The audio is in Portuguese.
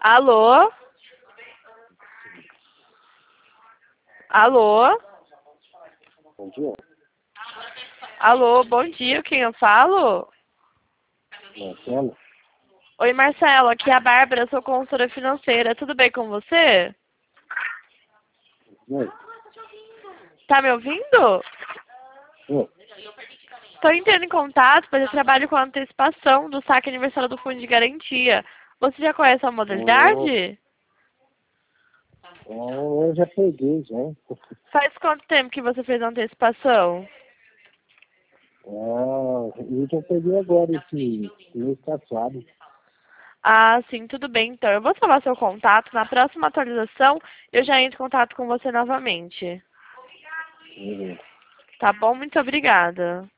Alô? Alô? Bom dia. Alô, bom dia, quem eu falo? Marcelo? Oi, Marcelo, aqui é a Bárbara, eu sou consultora financeira. Tudo bem com você? Oi. Tá me ouvindo? Oi. Estou entrando em contato, pois eu trabalho com a antecipação do saque aniversário do Fundo de Garantia. Você já conhece a modalidade? Eu já peguei, já. Faz quanto tempo que você fez a antecipação? Eu já peguei agora esse mês passado. Ah, sim, tudo bem então. Eu vou salvar seu contato. Na próxima atualização, eu já entro em contato com você novamente. Uhum. Tá bom? Muito obrigada.